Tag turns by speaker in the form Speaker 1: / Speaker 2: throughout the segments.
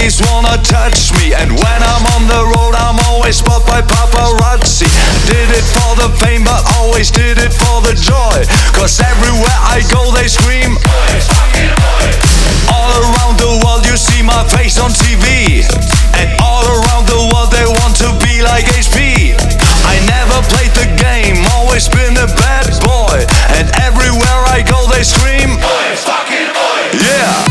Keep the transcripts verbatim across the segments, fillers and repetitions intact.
Speaker 1: ladies wanna touch me, and when I'm on the road I'm always spotted by paparazzi. Did it for the fame but always did it for the joy, cause everywhere I go they scream oi, fucking oi. All around the world you see my face on T V, and all around the world they want to be like H P. I never played the game, always been a bad boy, and everywhere I go they scream oi, fucking oi. Yeah.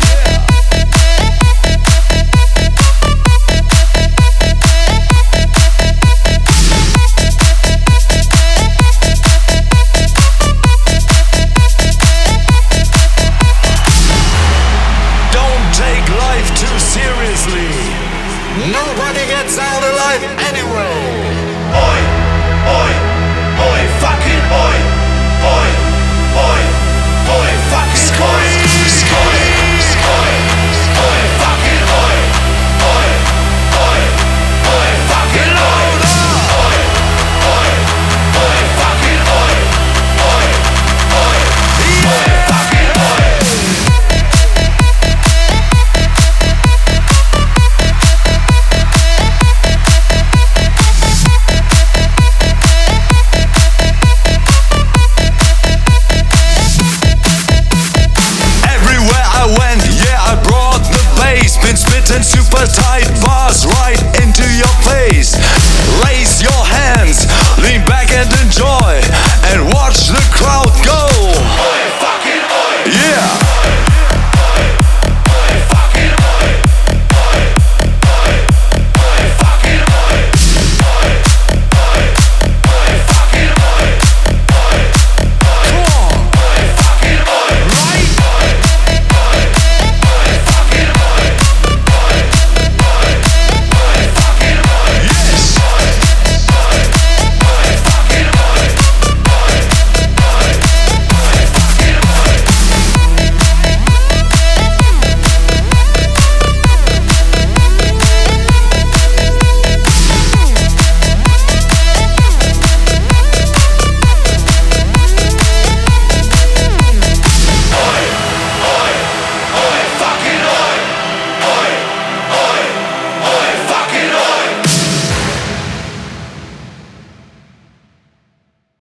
Speaker 2: Nobody gets out alive anyway.
Speaker 1: Oi, oi, oi, fucking oi, oi, oi, oi, fucking oi, oi, oi, oi, fucking oi, oi, oi, oi, fucking oi, oi, oi, oi, fucking oi, oi, oi, oi, fucking oi. Been spitting super tight bars right into your face.